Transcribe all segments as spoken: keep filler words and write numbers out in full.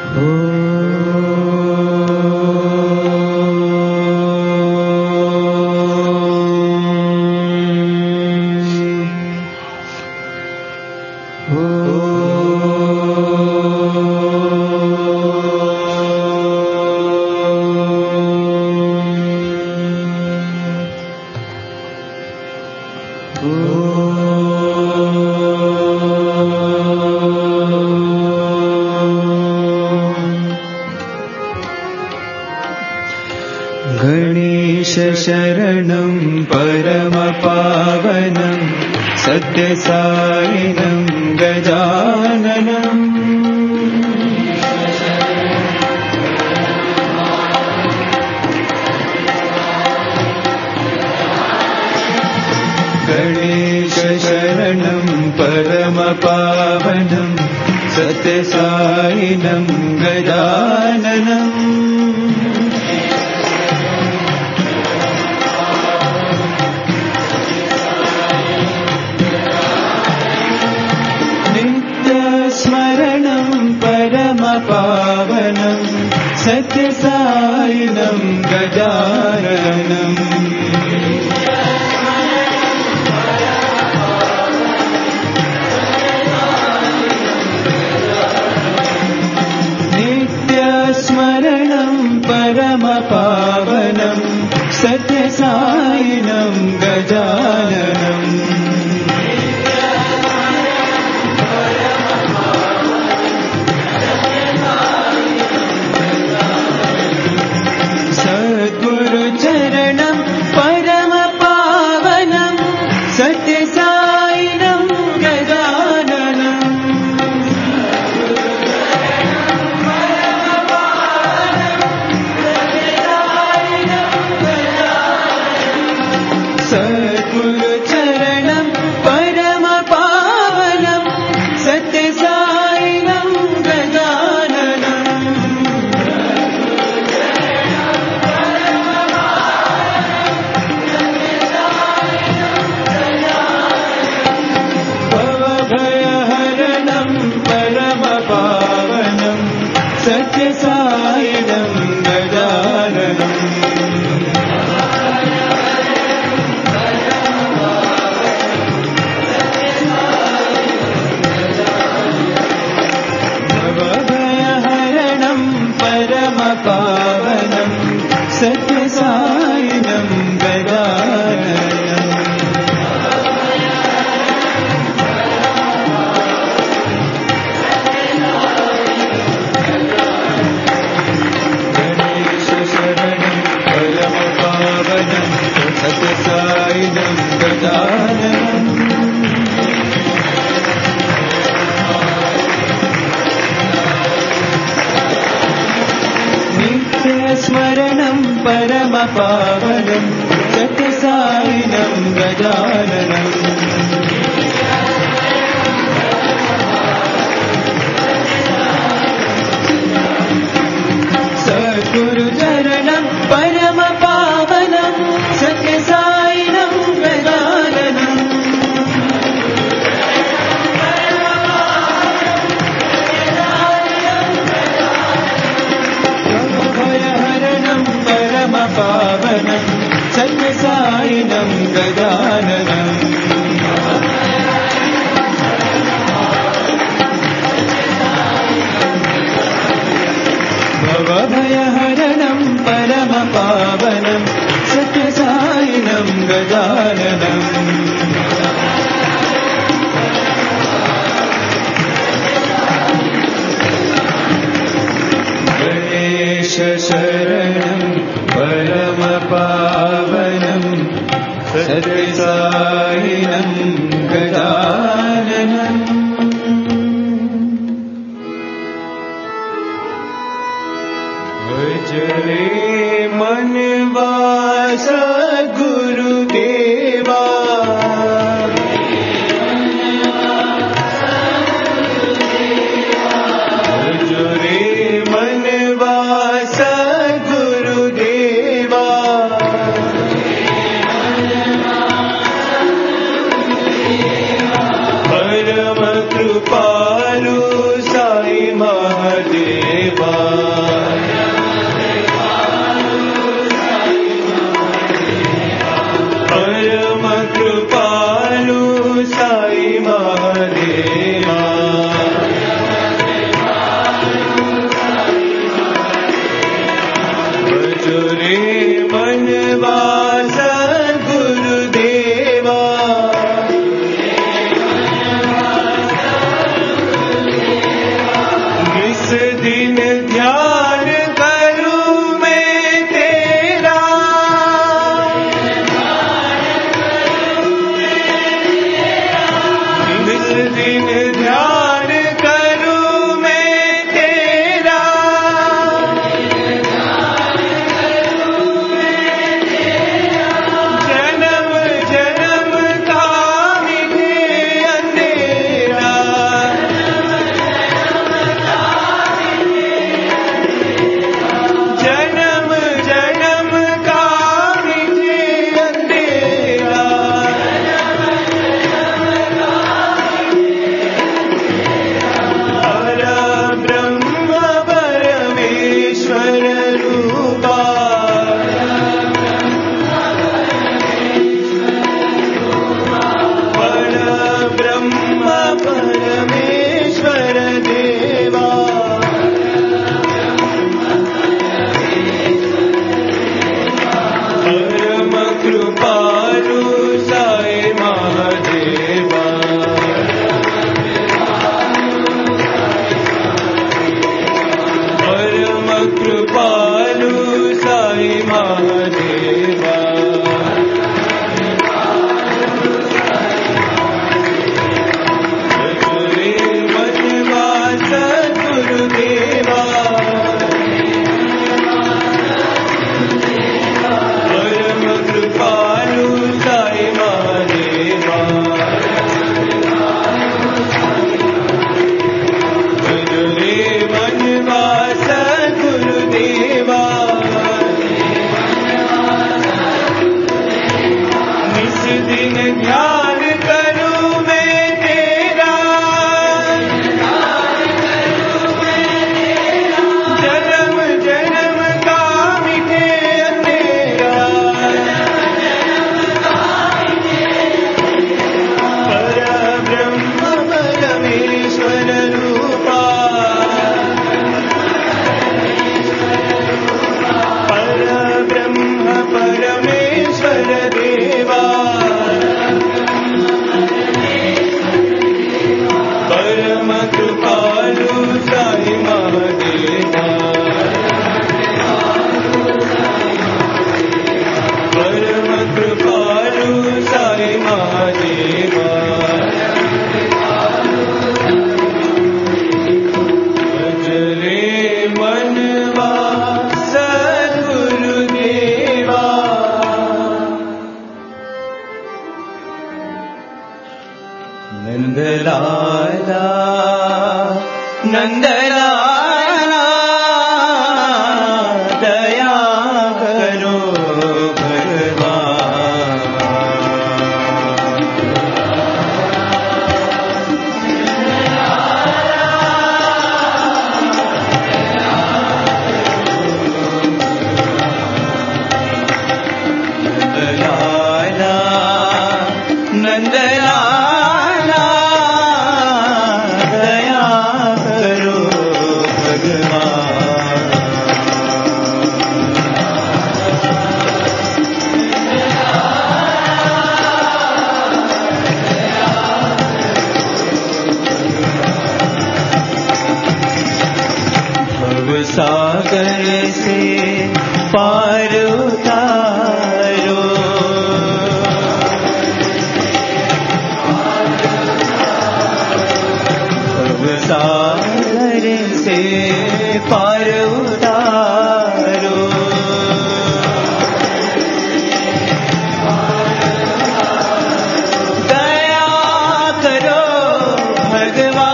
गणेश शरणं परमपावनं सत्यसायिनं गजाननम् गणेश शरणं परमपावनं सत्यसायिनं गजाननम् पावनं सत्यसायिनं गजाननम् नित्यस्मरणं परमपावनं सत्यसायिनं गजाननम् चरणं परमपावनं सत्यसायिनं गजाननम् सद्गुरुचरणं परमपावनं सत्यसायिनं गजाननम् सत्यसायिनं गजाननम् भवभयहरणं परमपावनं सत्यसायिनं गजाननम् सत्यसायिनं गजाननम् नित्यस्मरणं परमपावनं सत्यसायिनं गजाननम् सद्गुरुचरणं परमपावनं सत्यसायिनं गजाननम् भवभयहरणं परमपावनं सत्यसायिनं गजाननम् भवभयहरणं परमपावनं सत्यसायिनं गजाननम् गणेश शरणं परमपावनं सत्यसायिनं गजाननम् भजरे मनवास गुरुदेवा भजरे मनवास गुरुदेवा परम कृपालु साई महादेवा नंदलाला दया करो सागर से पार उतारो सागर से पार उतारो दया करो भगवान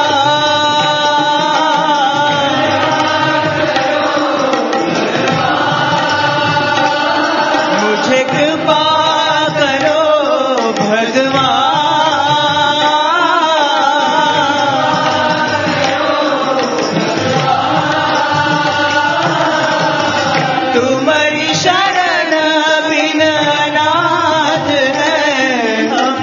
कृपा करो भगवान तुम्हारी शरण बिन अनाथ है हम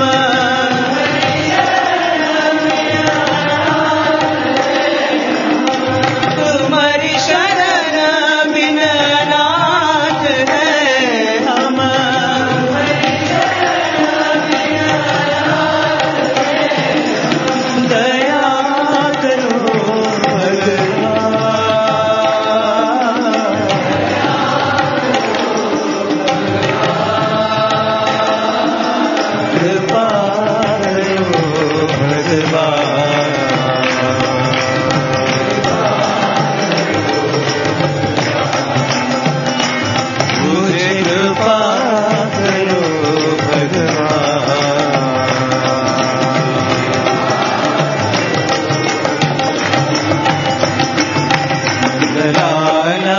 तुम्हारी शरण बिन अनाथ है हम दया करो कृपा करो भगवान मुझे कृपा करो नंदलाला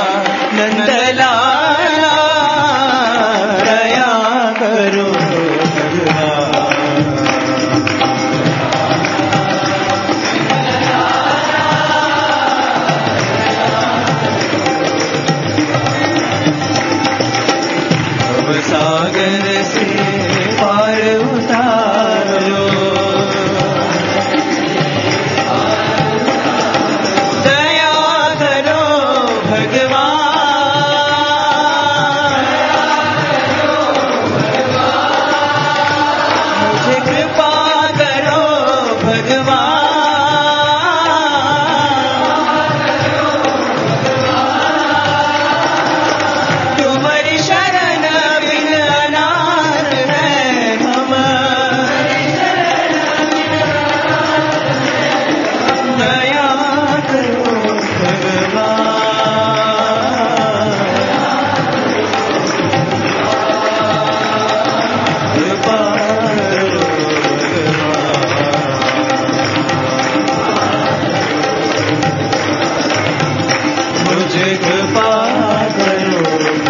नंदलाला दया करो भव सागर से पार उतारो दया करो भगवान मुझे कृपा करो भगवान तुम्हारी शरण बिन अनाथ है हम दया करो भगवान कृपा करो भगवान मुझे कृपा करो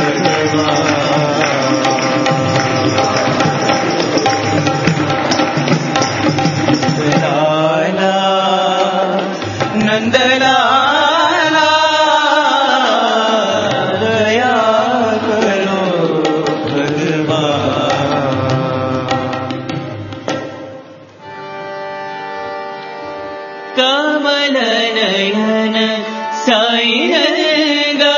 भगवान नंदलाला दया करो भगवान कमल नयन साई नंदा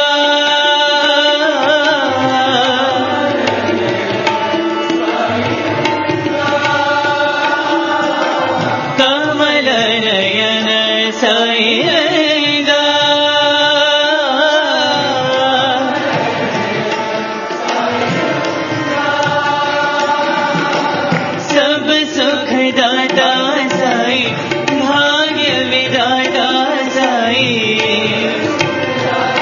कमल नयन साई नंदा सब सुख दाता साई भाग्य विधाता साई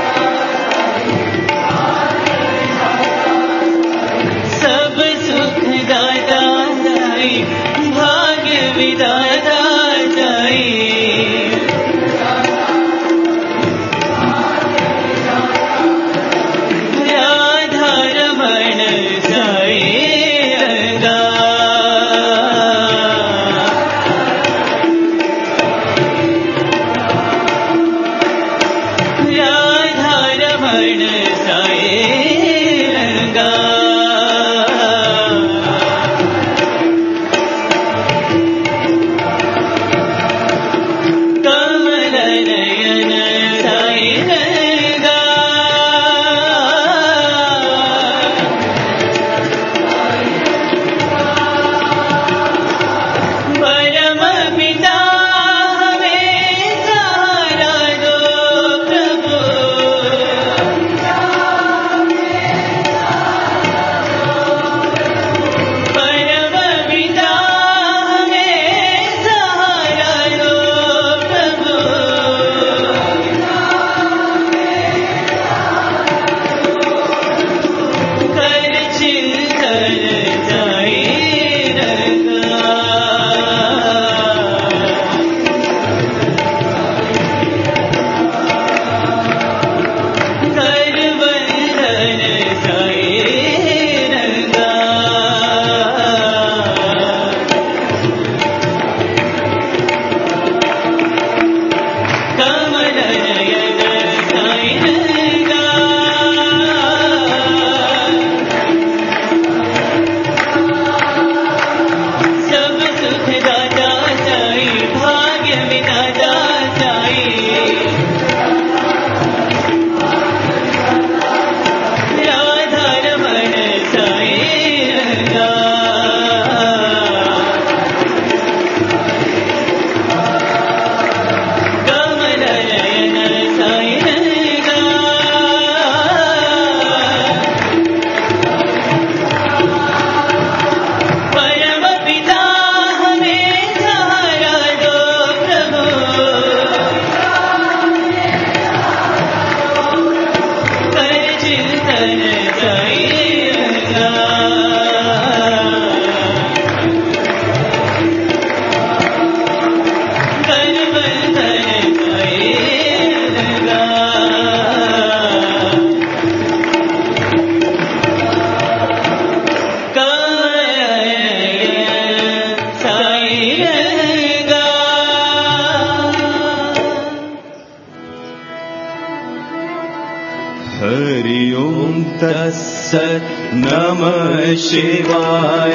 तत्सत् नमः शिवाय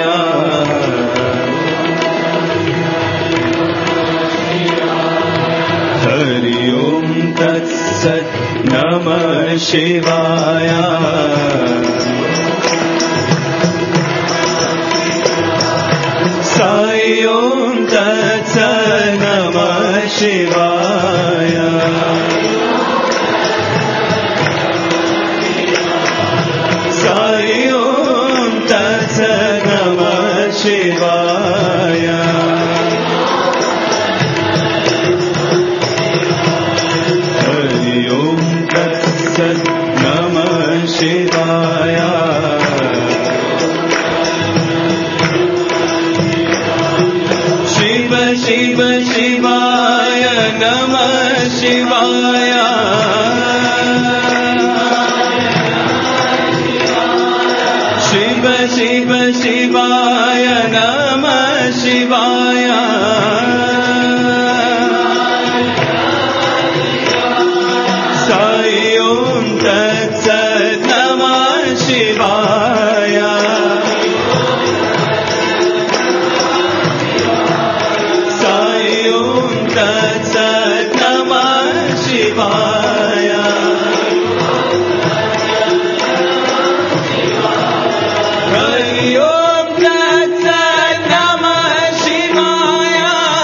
हरि ओम तत्सत् नमः शिवाय साई ओम तत्सत् नमः शिवाय साई ओम तत्सत् नमः शिवाय हरि ओम तत्सत् नमः शिवाय शिव शिव शिवाय नमः शिवाय शिव शिव शिवाय नमः शिवाय साई ओम तत्सत् नमः शिवाय साई ओम तत्सत् नमः शिवाय हरि ओम तत्सत् नमः शिवाय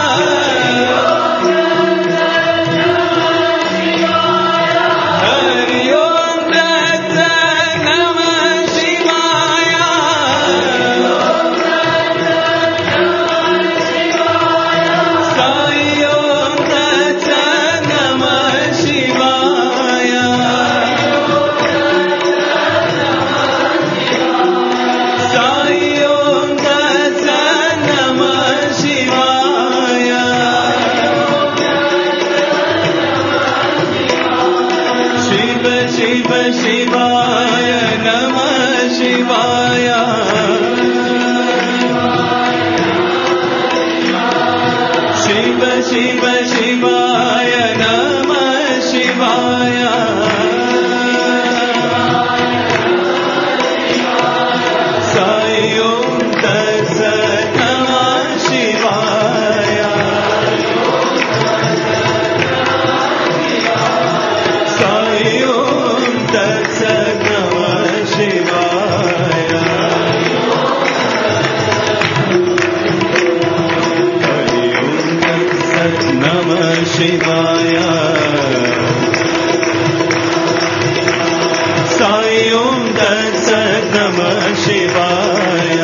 हरि ओम तत्सत् नमः शिवाय साई ओम तत्सत् नमः शिवाय साई ओम तत्सत् नमः शिवाय शिव शिव शिवाय नमः शिवाय शिव शिव शिवाय नमः शिवाय साई ओम तत्सत् नमः शिवाय साई ओम तत्सत् नमः शिवाय हरि ओम तत्सत् नमः शिवाय साई ओम तत्सत् नमः शिवाय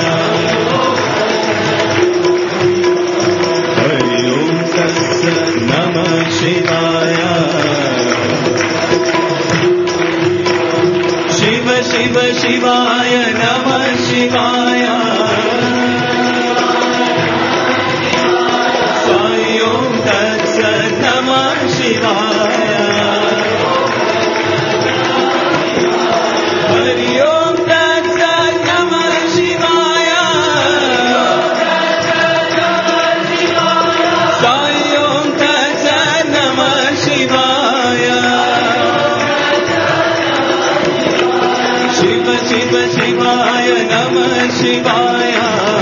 हरि ओम तत्सत् नमः शिवाय शिव शिव शिवाय नमः शिवाय साई ओम तत्सत् नमः शिवाय हरि ओम तत्सत् नमः शिवाय साई ओम तत्सत् नमः शिवाय शिव शिव शिवाय नमः शिवाय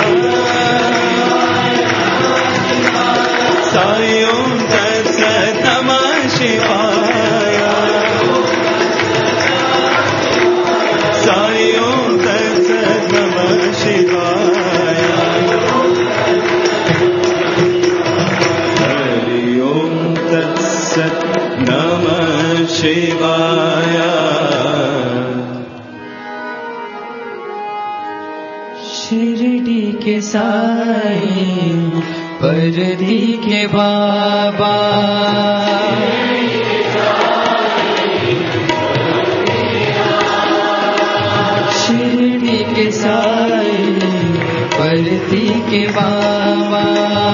साई ओम तत्सत् नमः शिवाय साई ओम तत्सत् नमः शिवाय हरि ओम तत्सत् नमः शिवाय शिरडी के साई परदी के बाबा शिरडी के साई परदी के बाबा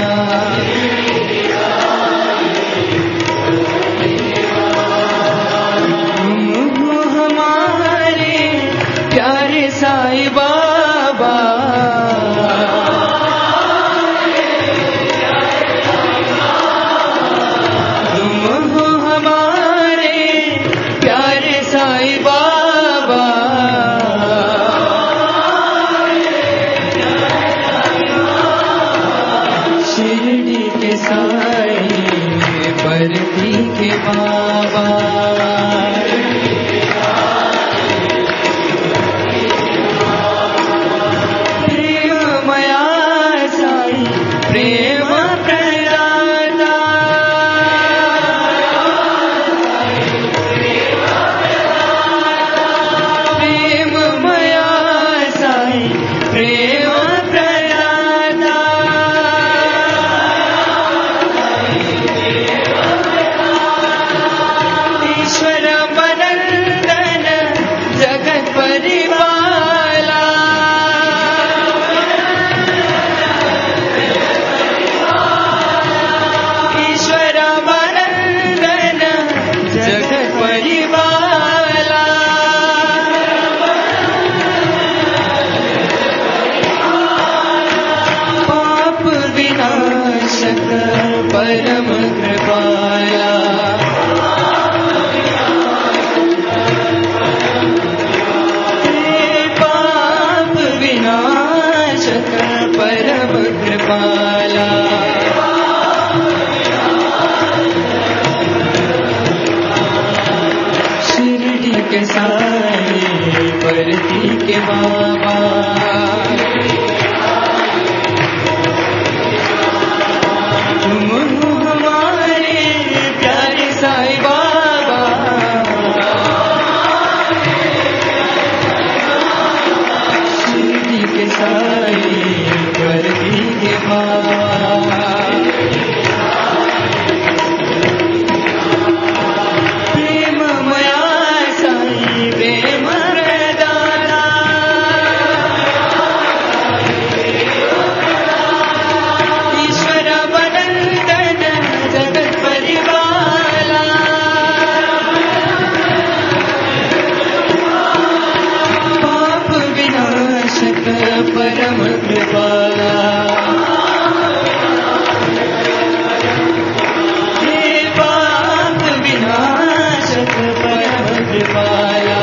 हमारे प्यारे साई बाबा तुम हो हमारे प्यारे साई बाबा बाबा प्रेममया साई प्रेम प्रदाता प्रेममया साई प्रेम प्रदाता ईश्वर बनंदन जगत परिपाला ईश्वर बनंदन जगत परिपाला पाप विनाशक परम कृपाला पाप विनाशक परम कृपाला शिरडी के साई परती के बाबा तुम हो हमारे प्यारे साई बाबा शिरडी के साई परती के बाबा प्रेममया साई प्रेम प्रदाता ईश्वर बनंदन जगत परिपाला पाप विनाशक परम कृपाला हे पाप विनाशक परम कृपाला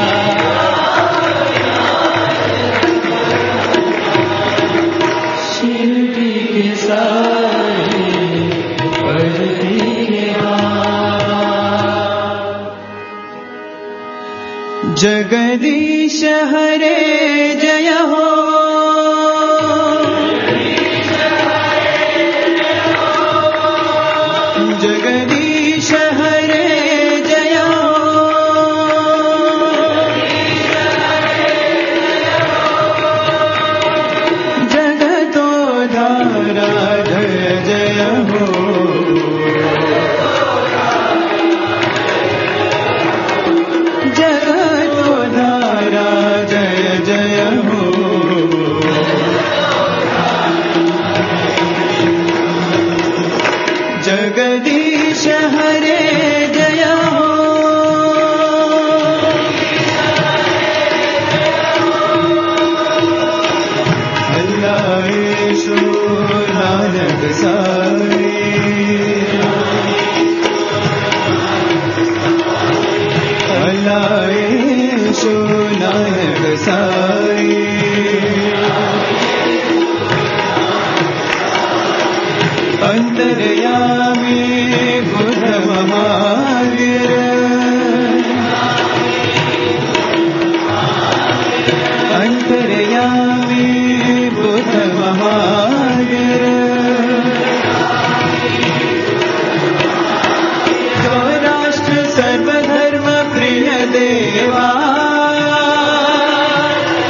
शिरडी के साई परती के बाबा जगदीश हरे जय हो जगदीश हरे जय हो जगतोद्धारा जय जय हो जगतोद्धारा जय जय हो जगदीश हरे जय हो अल्लाह यीशु नानक साई अल्लाह यीशु नानक साई अंतर्यामी बुद्ध महावीर अंतर्यामी बुद्ध महावीर तो राष्ट्र सर्वधर्म प्रिय देवा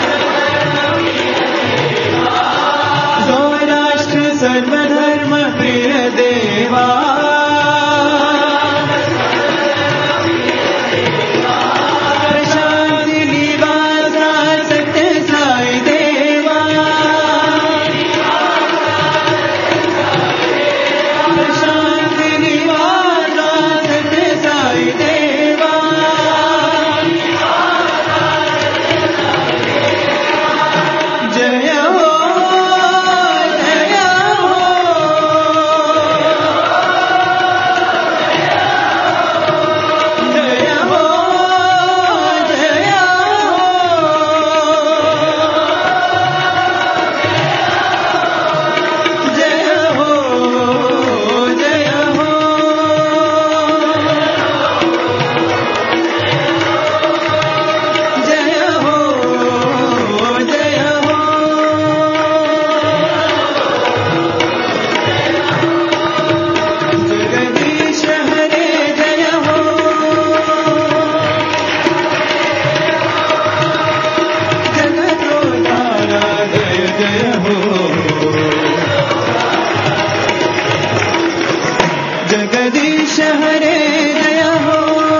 हरे दया हो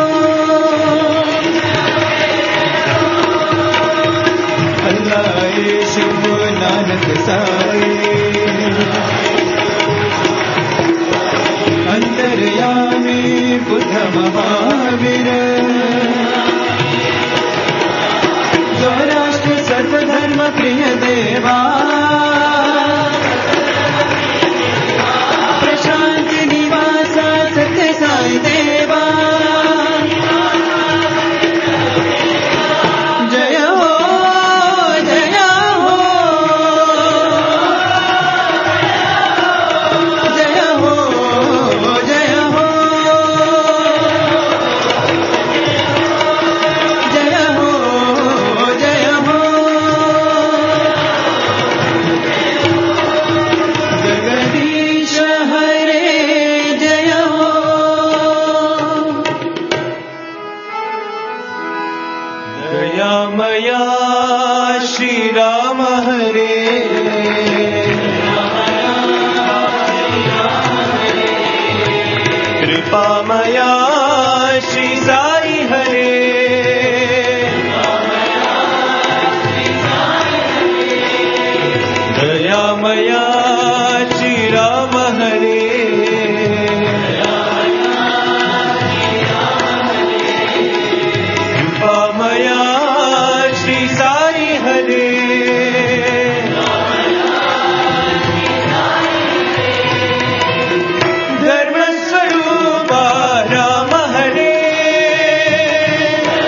अल्लाह यीशु नानक साई अंतर्यामी बुद्ध महावीर स्वराष्ट्र सर्वधर्म प्रिय देवा प्रशांति निवास सत्य साई देवा जय हो जय हो जय हो जय हो जय हो जय हो जगदीश हरे जय हो दयामया श्री राम हरे कृपामया श्री साई हरे दयामया श्री राम हरे कृपामया श्री साई हरे धर्म स्वरूपा राम हरे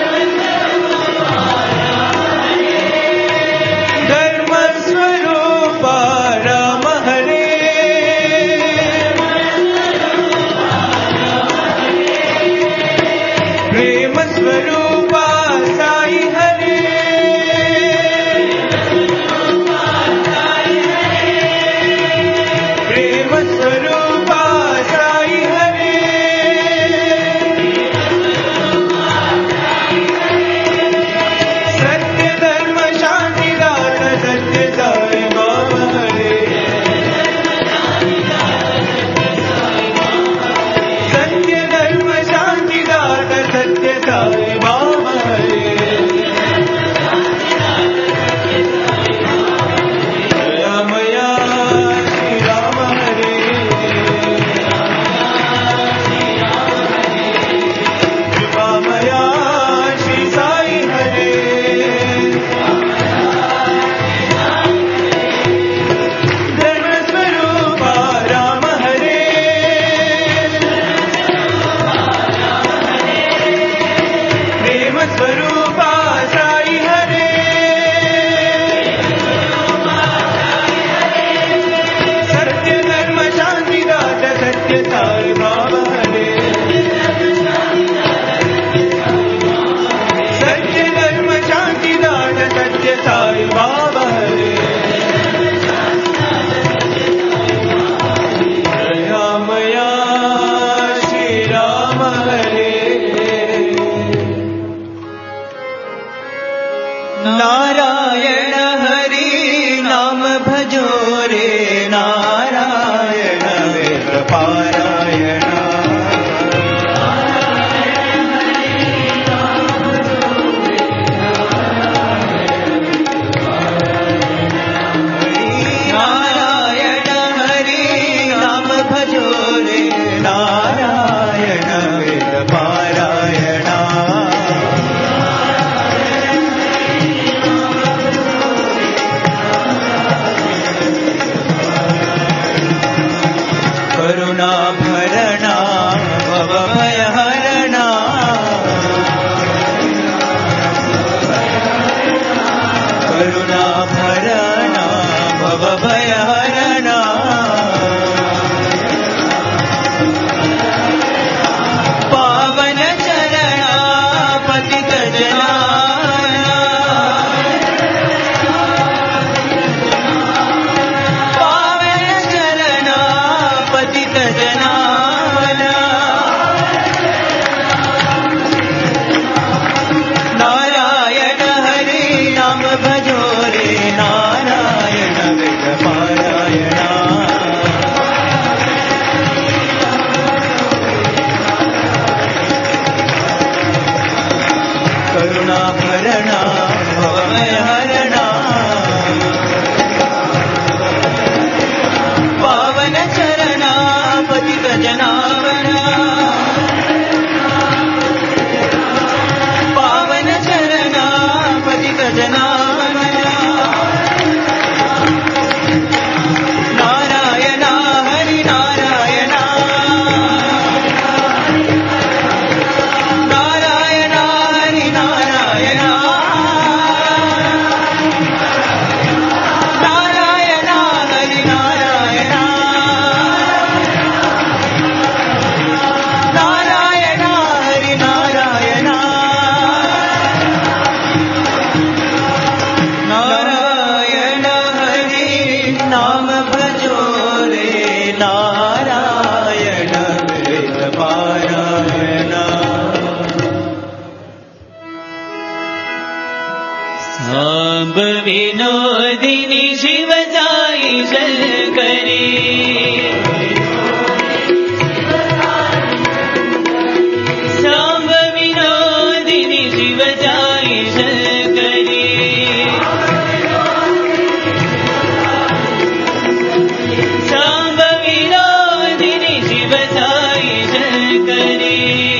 विनोदिनी शिवसाई शंकरी सांब विनोदिनी शिवसाई शंकरी सांब विनोदिनी शिवसाई शंकरी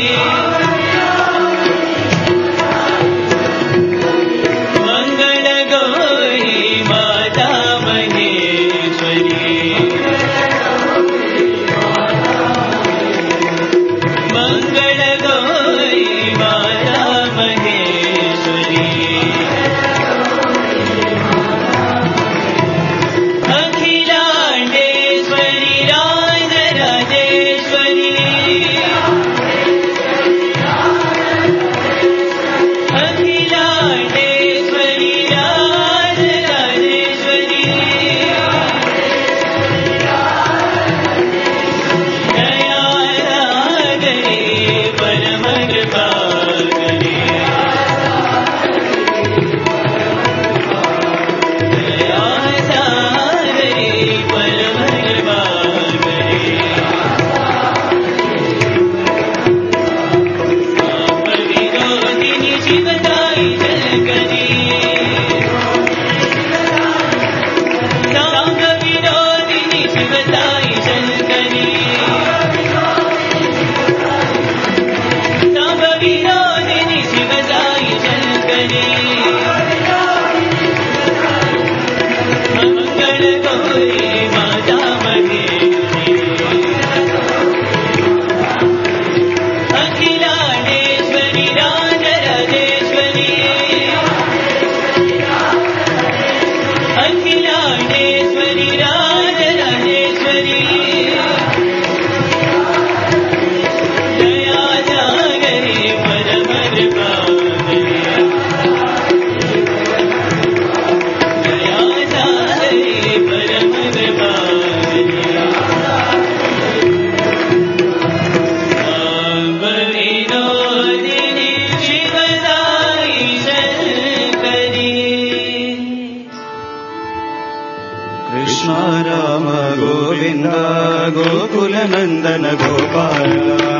गोकुलनंदन गोपाल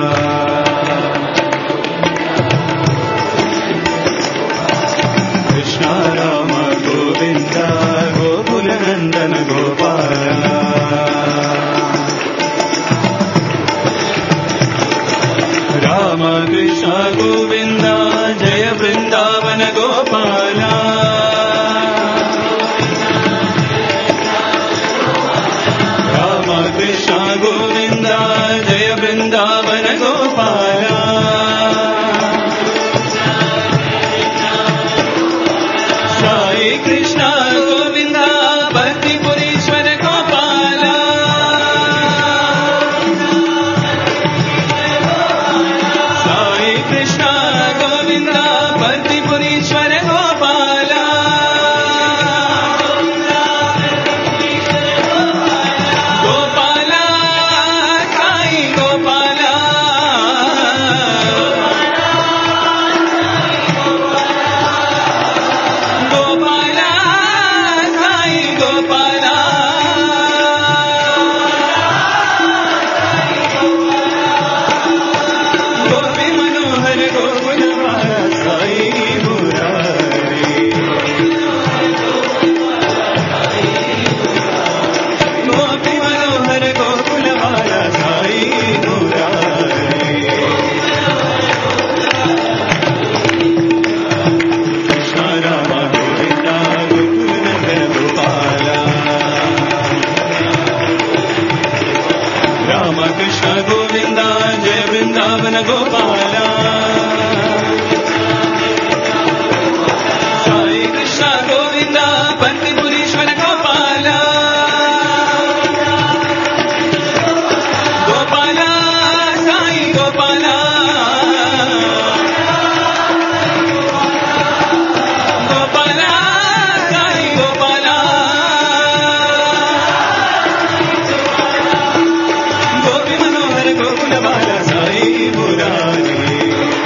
कृष्ण राम गोविंद गोकुलनंदन गोपाल राम कृष्ण गोविंद जय वृंदावन गोपाल कृष्ण गोविंद जय वृंदावन गोपाल साई कृष्ण गोविंद भक्तिपुरीश्वर गोपाल साई कृष्ण गोविंद भक्तिपुरीश्वर गोपाल गोपी मनोहर गोकुल बाला साई मुरारी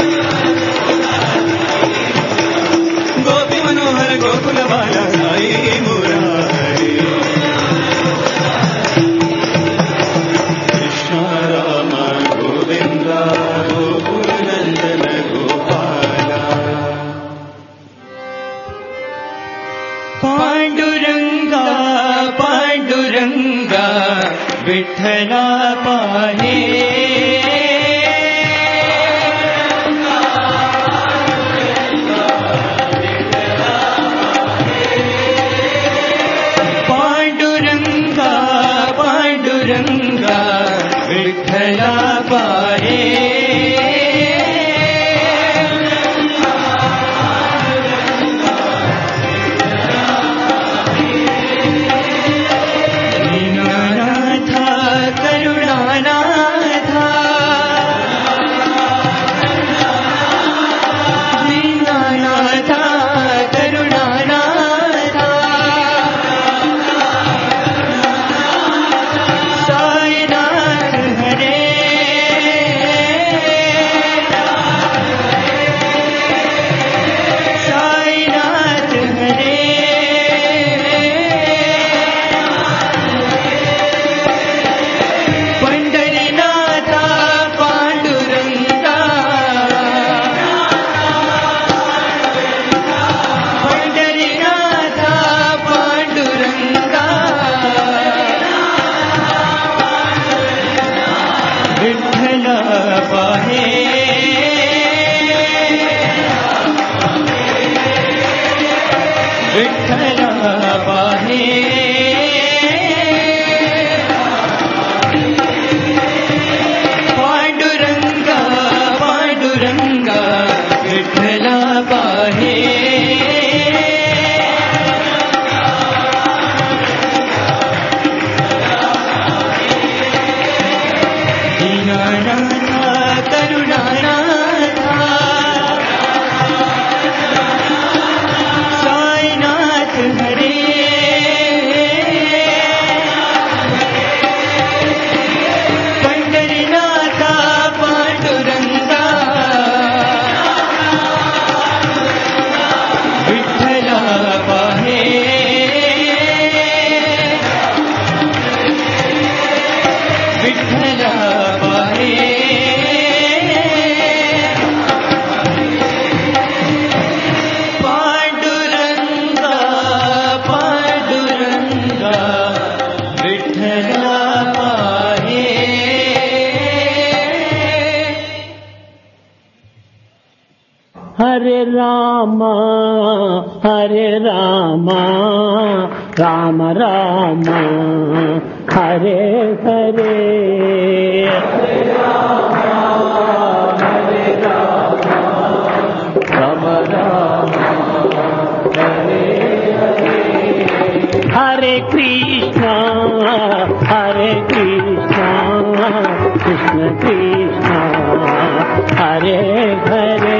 హరే రామ హరే రామ రామ రామ హరే హరే హరే రామ హరే రామ రామ రామ హరే హరే హరే కృష్ణ హరే కృష్ణ కృష్ణ కృష్ణ హరే హరే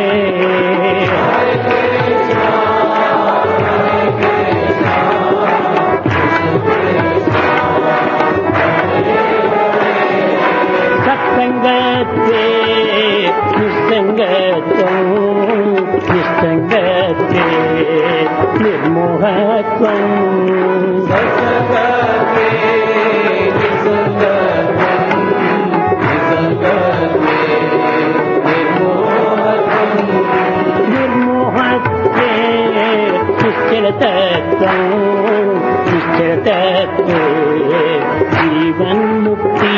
సత్సంగతే నిస్సంగత్వం నిస్సంగతే నిర్మోహత్వం సత్సంగతే నిస్సంగత్వం నిస్సంగతే నిర్మోహత్వం నిర్మోహత్వే నిశ్చలతత్వం నిశ్చలతత్వే జీవన్ముక్తి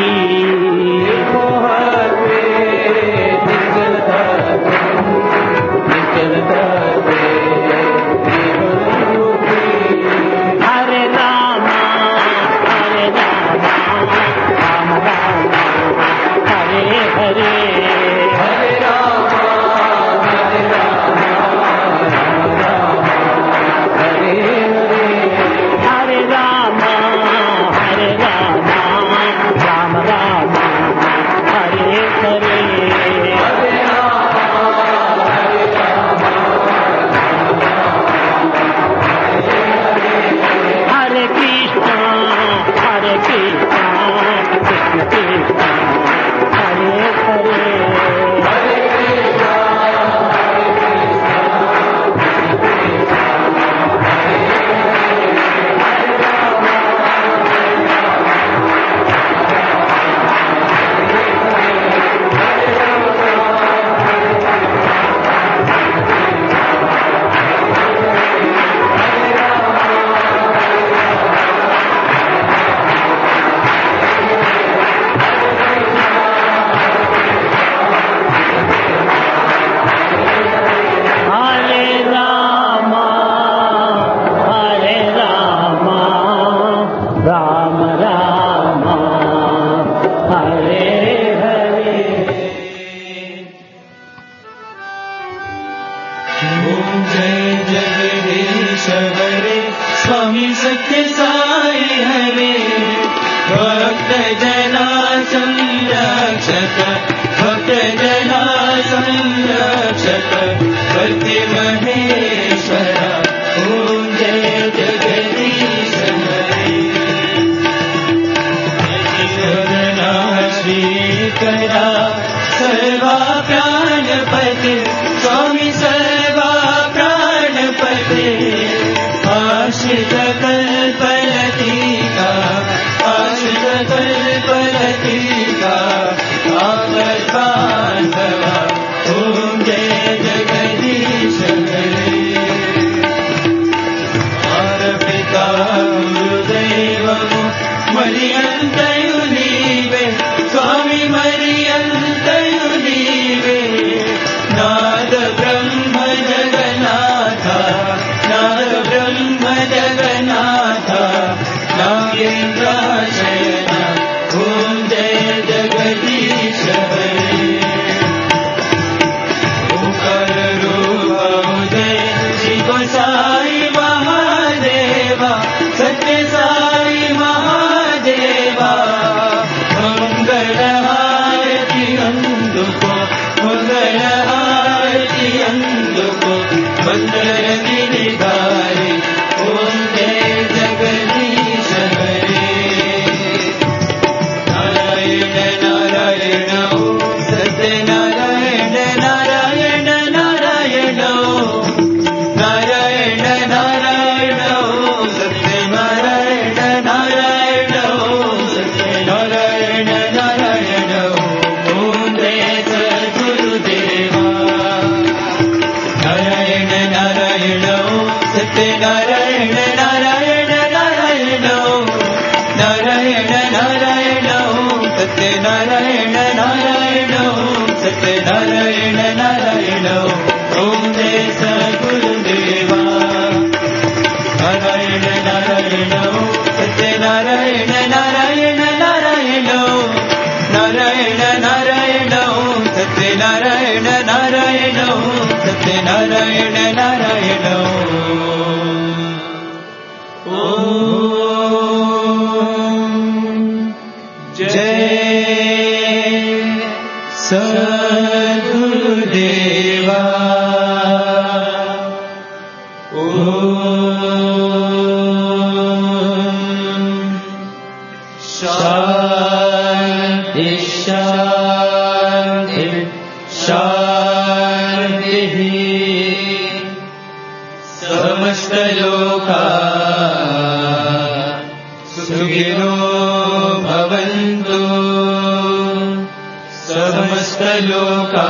హరే రామ హరే రామ రామ రామ హరే హరే హరే రామ హరే రామ రామ రామ హరే హరే హరే రామ హరే రామ రామ రామ హరే హరే హరే హరే కృష్ణ హరే కృష్ణ కృష్ణ కృష్ణ హరే హరే హరే కృష్ణ Narayana Narayana नारायण नारायण सत्यनारायण नारायण जय सद्गुरुदेवा शांति शांति शांतिः समस्त लोका सुखिनो भवन्तु समस्त लोका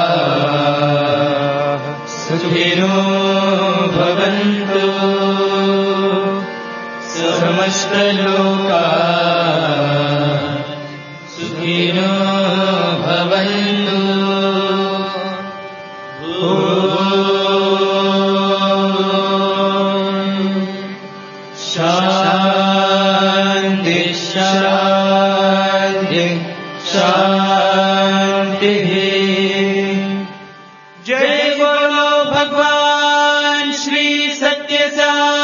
सुखिनो भवन्तु समस्त लोका सुखिनो भवन्तु शांति शांति शांतिः जय बोलो भगवान श्री सत्य साई।